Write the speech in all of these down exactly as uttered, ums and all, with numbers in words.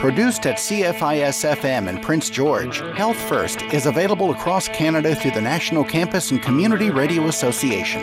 Produced at C F I S F M in Prince George, Health First is available across Canada through the National Campus and Community Radio Association.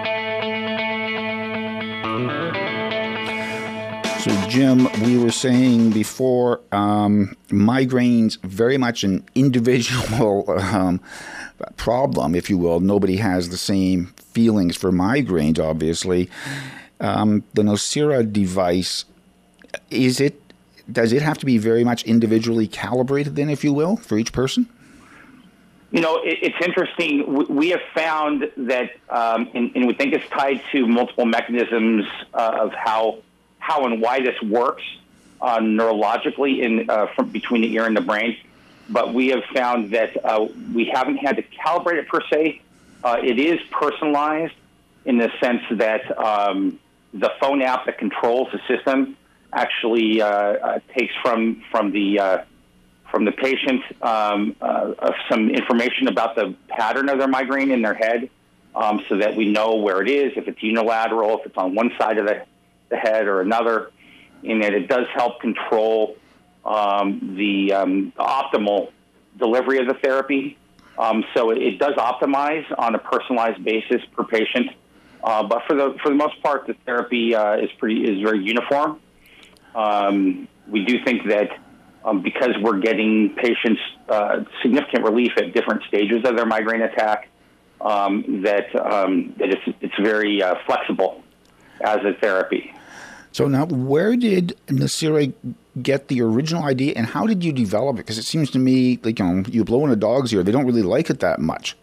So, Jim, we were saying before, um, migraines very much an individual um, problem, if you will. Nobody has the same feelings for migraines, obviously. Um, the Nocira device, is it? Does it have to be very much individually calibrated then, if you will, for each person? You know, it, it's interesting. We have found that, um, and, and we think it's tied to multiple mechanisms uh, of how how and why this works uh, neurologically in uh, from between the ear and the brain. But we have found that uh, we haven't had to calibrate it per se. Uh, it is personalized in the sense that um, the phone app that controls the system actually uh, uh, takes from from the uh, from the patient um, uh, some information about the pattern of their migraine in their head, um, so that we know where it is, if it's unilateral, if it's on one side of the, the head or another, and that it does help control um, the, um, the optimal delivery of the therapy. Um, so it, it does optimize on a personalized basis per patient, uh, but for the for the most part, the therapy uh, is pretty is very uniform. Um, we do think that um, because we're getting patients uh, significant relief at different stages of their migraine attack, um, that um, that it's it's very uh, flexible as a therapy. So now, where did Nocira get the original idea, and how did you develop it? Because it seems to me like, you know, you blow in a dog's ear, they don't really like it that much.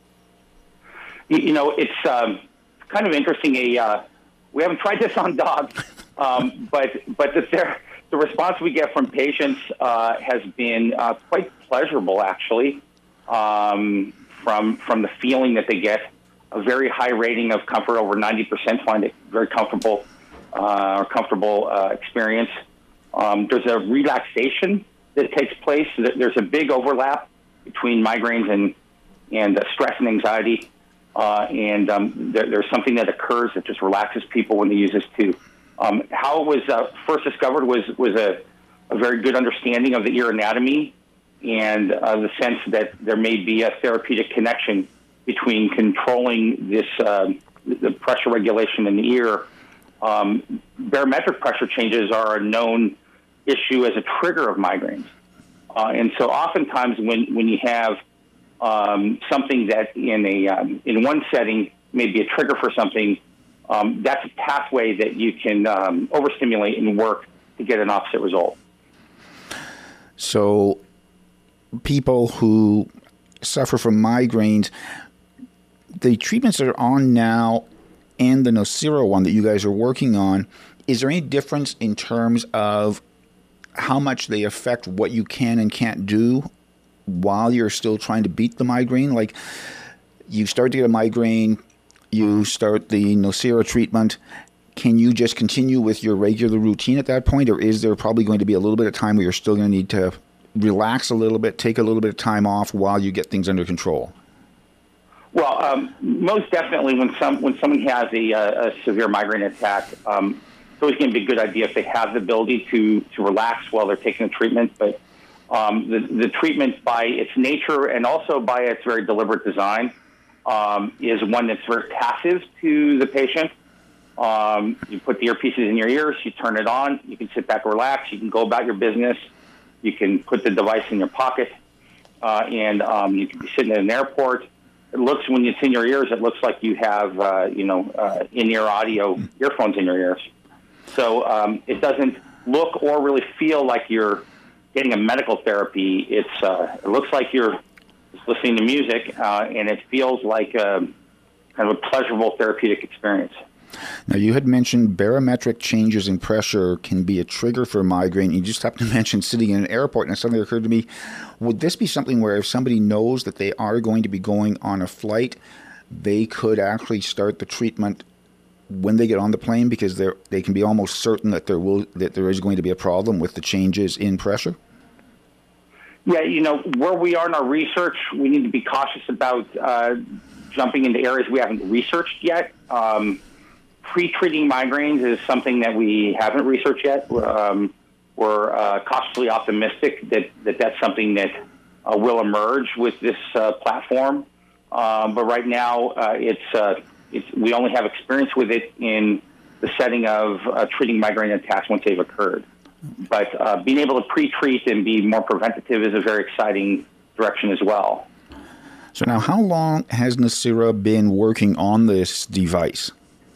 You, you know, it's um, kind of interesting. A uh, we haven't tried this on dogs. Um, but but the, the response we get from patients uh, has been uh, quite pleasurable, actually, um, from from the feeling that they get. A very high rating of comfort, over ninety percent find it very comfortable, uh, comfortable uh, experience. Um, there's a relaxation that takes place. There's a big overlap between migraines and, and uh, stress and anxiety, uh, and um, there, there's something that occurs that just relaxes people when they use this too. Um, how it was uh, first discovered was was a, a very good understanding of the ear anatomy and uh, the sense that there may be a therapeutic connection between controlling this uh, the pressure regulation in the ear. Um, barometric pressure changes are a known issue as a trigger of migraines, uh, and so oftentimes when when you have um, something that in a um, in one setting may be a trigger for something. Um, that's a pathway that you can um, overstimulate and work to get an opposite result. So people who suffer from migraines, the treatments that are on now and the Nocira one that you guys are working on, is there any difference in terms of how much they affect what you can and can't do while you're still trying to beat the migraine? Like, you start to get a migraine, you start the Nocira treatment, can you just continue with your regular routine at that point, or is there probably going to be a little bit of time where you're still going to need to relax a little bit, take a little bit of time off while you get things under control? Well, um, most definitely when some when someone has a, a severe migraine attack, um, it's always going to be a good idea if they have the ability to, to relax while they're taking the treatment. But um, the, the treatment, by its nature and also by its very deliberate design, Um, is one that's very passive to the patient. Um, you put the earpieces in your ears, you turn it on, you can sit back and relax, you can go about your business, you can put the device in your pocket, uh, and um, you can be sitting in an airport. It looks, when it's in your ears, it looks like you have, uh, you know, uh, in-ear audio earphones in your ears. So um, it doesn't look or really feel like you're getting a medical therapy. It's uh, it looks like you're listening to music, uh, and it feels like a, kind of a pleasurable therapeutic experience. Now, you had mentioned barometric changes in pressure can be a trigger for migraine. You just happened to mention sitting in an airport, and it suddenly occurred to me, would this be something where if somebody knows that they are going to be going on a flight, they could actually start the treatment when they get on the plane because they they can be almost certain that there will that there is going to be a problem with the changes in pressure? Yeah, you know, where we are in our research, we need to be cautious about uh, jumping into areas we haven't researched yet. Um, pre-treating migraines is something that we haven't researched yet. Um, we're uh, cautiously optimistic that, that that's something that uh, will emerge with this uh, platform. Um, but right now, uh, it's, uh, it's we only have experience with it in the setting of uh, treating migraine attacks once they've occurred. But uh, being able to pre-treat and be more preventative is a very exciting direction as well. So now, how long has Nosira been working on this device?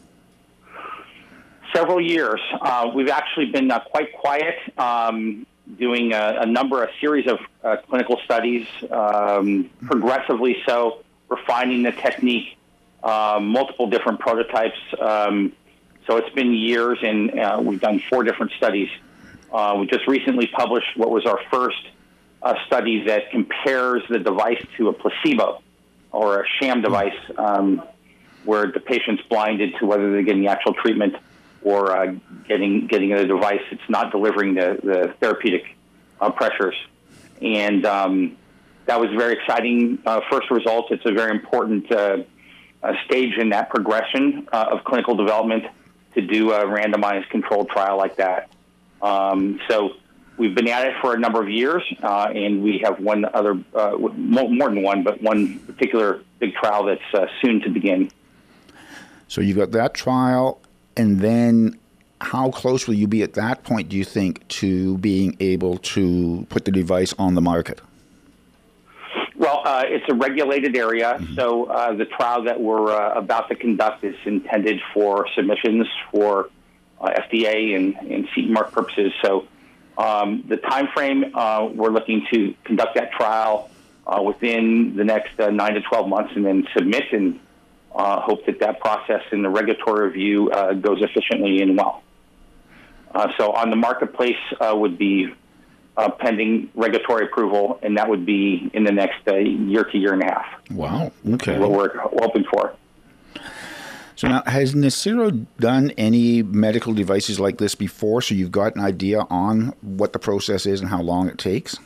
Several years. Uh, we've actually been uh, quite quiet, um, doing a, a number, a series of uh, clinical studies, um, progressively so, refining the technique, uh, multiple different prototypes. Um, so it's been years, and uh, we've done four different studies. Uh, we just recently published what was our first uh, study that compares the device to a placebo or a sham device, um, where the patient's blinded to whether they're getting the actual treatment or uh, getting getting a device that's not delivering the, the therapeutic uh, pressures. And um, that was very exciting uh, first results. It's a very important uh, uh, stage in that progression uh, of clinical development to do a randomized controlled trial like that. Um, so we've been at it for a number of years, uh, and we have one other, uh, more, more than one, but one particular big trial that's uh, soon to begin. So you got that trial. And then how close will you be at that point, do you think, to being able to put the device on the market? Well, uh, it's a regulated area, mm-hmm. so uh, the trial that we're uh, about to conduct is intended for submissions for uh, F D A and, and C E mark purposes. So um, the time frame, uh, we're looking to conduct that trial uh, within the next uh, nine to twelve months and then submit and Uh, hope that that process in the regulatory review uh, goes efficiently and well. Uh, so on the marketplace uh, would be uh, pending regulatory approval, and that would be in the next uh, year to year and a half. Wow. Okay. What we're hoping for. So now, has Nosira done any medical devices like this before, so you've got an idea on what the process is and how long it takes?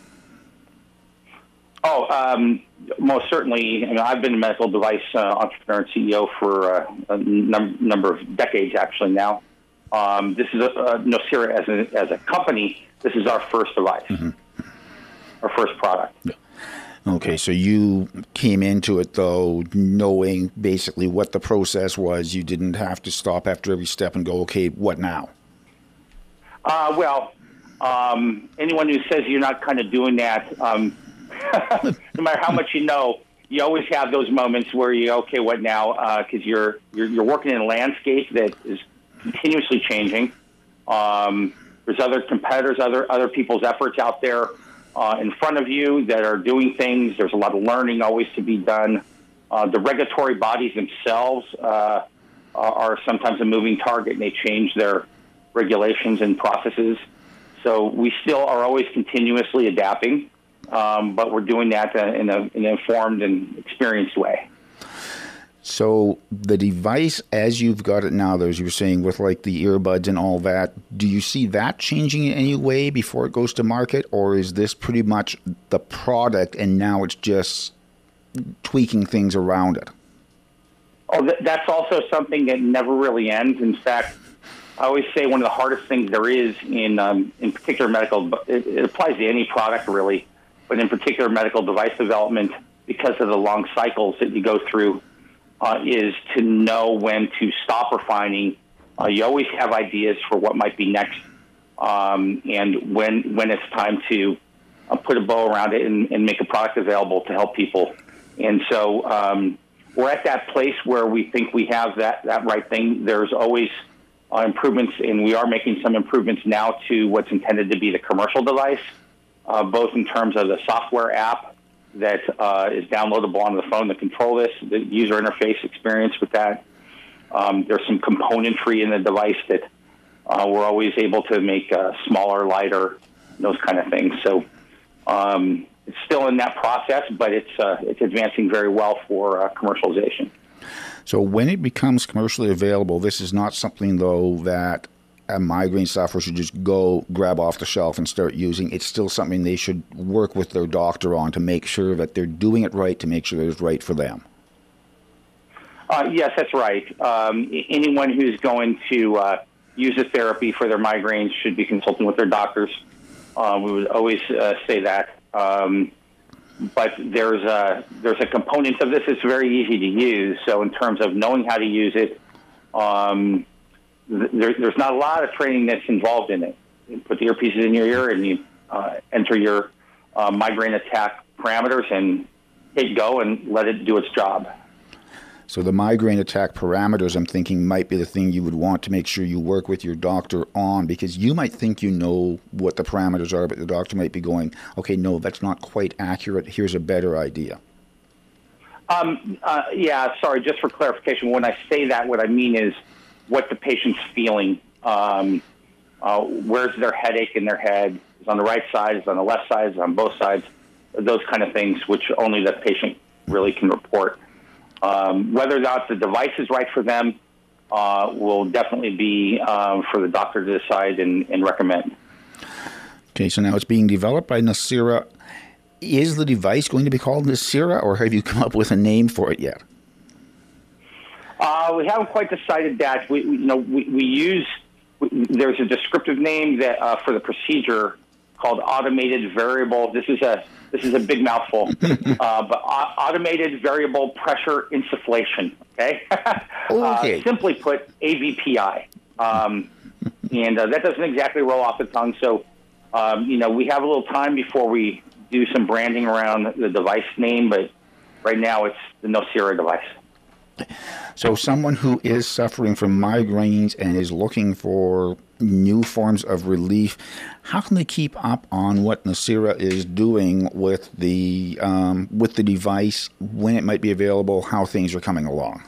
Oh, um, most certainly. I mean, I've been a medical device uh, entrepreneur and C E O for uh, a num- number of decades, actually, now. Um, this is a, uh, Nosira as a, as a company, this is our first device, mm-hmm. our first product. Yeah. Okay, so you came into it, though, knowing basically what the process was. You didn't have to stop after every step and go, okay, what now? Uh, well, um, anyone who says you're not kind of doing that, um, no matter how much you know, you always have those moments where you, okay, what now? Because uh, you're, you're you're working in a landscape that is continuously changing. Um, there's other competitors, other other people's efforts out there uh, in front of you that are doing things. There's a lot of learning always to be done. Uh, the regulatory bodies themselves uh, are sometimes a moving target, and they change their regulations and processes. So we still are always continuously adapting. Um, but we're doing that in, a, in an informed and experienced way. So the device, as you've got it now, though, as you were saying, with like the earbuds and all that, do you see that changing in any way before it goes to market? Or is this pretty much the product and now it's just tweaking things around it? Oh, th- that's also something that never really ends. In fact, I always say one of the hardest things there is in, um, in particular medical, it, it applies to any product really, but in particular medical device development, because of the long cycles that you go through, uh, is to know when to stop refining. Uh, you always have ideas for what might be next, um, and when when it's time to uh, put a bow around it and, and make a product available to help people. And so um, we're at that place where we think we have that, that right thing. There's always uh, improvements, and we are making some improvements now to what's intended to be the commercial device. Uh, both in terms of the software app that uh, is downloadable on the phone to control this, the user interface experience with that. Um, there's some componentry in the device that uh, we're always able to make uh, smaller, lighter, those kind of things. So um, it's still in that process, but it's uh, it's advancing very well for uh, commercialization. So when it becomes commercially available, this is not something, though, that a migraine software should just go grab off the shelf and start using. It's still something they should work with their doctor on to make sure that they're doing it right, to make sure that it's right for them. Uh, yes, that's right. Um, anyone who's going to uh, uses therapy for their migraines should be consulting with their doctors. Uh, we would always uh, say that. Um, but there's a, there's a component of this that's very easy to use. So in terms of knowing how to use it, um, th- there, there's not a lot of training that's involved in it. You put the earpieces in your ear and you uh, enter your uh, migraine attack parameters and hit go and let it do its job. So the migraine attack parameters, I'm thinking, might be the thing you would want to make sure you work with your doctor on, because you might think you know what the parameters are, but the doctor might be going, okay, no, that's not quite accurate. Here's a better idea. Um, uh, yeah, sorry, just for clarification, when I say that, what I mean is what the patient's feeling. Um, uh, where's their headache in their head? Is it on the right side? Is it on the left side? Is it on both sides? Those kind of things, which only the patient really can report. Um, whether or not the device is right for them uh, will definitely be um, for the doctor to decide and, and recommend. Okay, so now it's being developed by Nicira. Is the device going to be called Nicira, or have you come up with a name for it yet? Uh, we haven't quite decided that. We, we you know we, we use we, there's a descriptive name that uh, for the procedure called automated variable. This is a This is a big mouthful, uh, but uh, automated variable pressure insufflation, okay? okay. Uh, simply put, A V P I. Um, and uh, that doesn't exactly roll off the tongue. So, um, you know, we have a little time before we do some branding around the device name, but right now it's the Nicira device. So someone who is suffering from migraines and is looking for new forms of relief, how can they keep up on what Nicira is doing with the um, with the device, when it might be available, how things are coming along?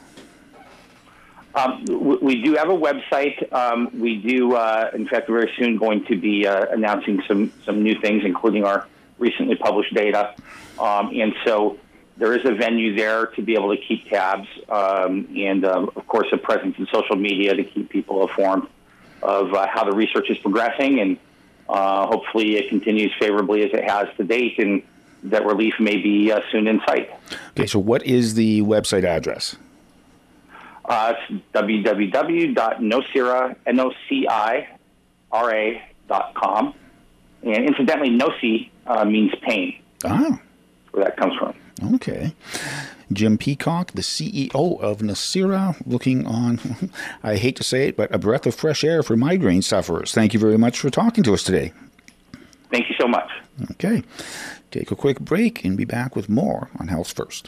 Um, we, we do have a website. Um, we do, uh, in fact, very soon going to be uh, announcing some, some new things, including our recently published data. Um, and so there is a venue there to be able to keep tabs, um, and, uh, of course, a presence in social media to keep people informed of uh, how the research is progressing, and uh, hopefully it continues favorably as it has to date, and that relief may be uh, soon in sight. Okay, so what is the website address? Uh, it's w w w dot nocira, N O C I R A dot com. And incidentally, noci uh, means pain. Ah. That's where that comes from. Okay. Jim Peacock, the C E O of Nicira, looking on, I hate to say it, but a breath of fresh air for migraine sufferers. Thank you very much for talking to us today. Thank you so much. Okay. Take a quick break and be back with more on Health First.